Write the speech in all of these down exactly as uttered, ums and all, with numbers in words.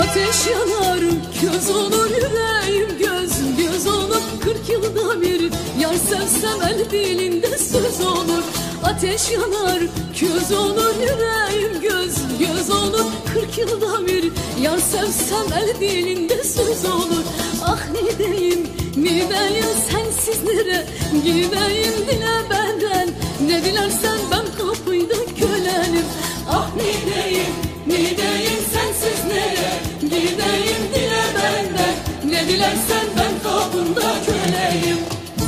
Ateş yanar, köz olur yüreğim, göz göz olur. Kırk yılda bir yar sevsem el dilinde söz olur. Ateş yanar, köz olur yüreğim, göz göz olur. Kırk yılda bir yar sevsem el dilinde söz olur. Ah ne diyeyim, ne diyeyim sensizlere, gideyim dile benden. Ne dilersen ben kapıyda kölenim. Ah ne diyeyim, ne diyeyim sensizlere, gideyim dile benden. Ne dilersen ben kapında köleyim.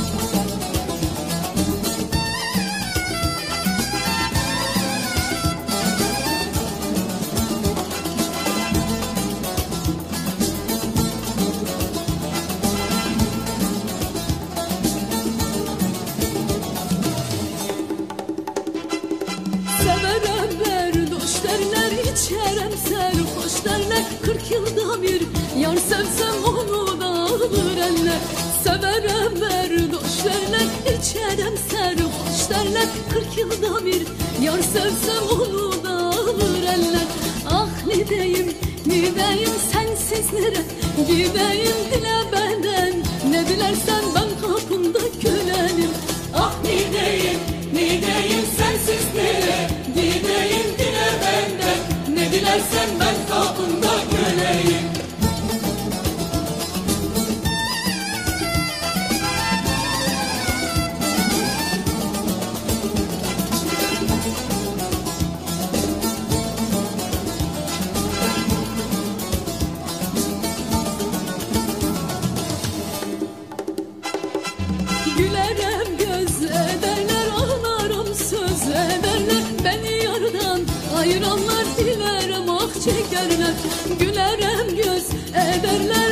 İçerem serhoş derler, kırk yılda bir yar sevsem onu da alır eller. Severem berdoş derler, içerem serhoş derler, kırk yılda bir yar sevsem onu da alır eller. Ah ne diyeyim, ne diyeyim sensizlere, gideyim dile benden. Ne dilersen ben kapında kölenim. Ah ne diyeyim, ne diyeyim sensizlere, gideyim dile benden. Ne dilersen ben kapında köleyim. Gülerem göz ederler, ağlarım söz ederler. Beni yardan ayıranlar dilerem ah çekerler. Gülerem göz ederler,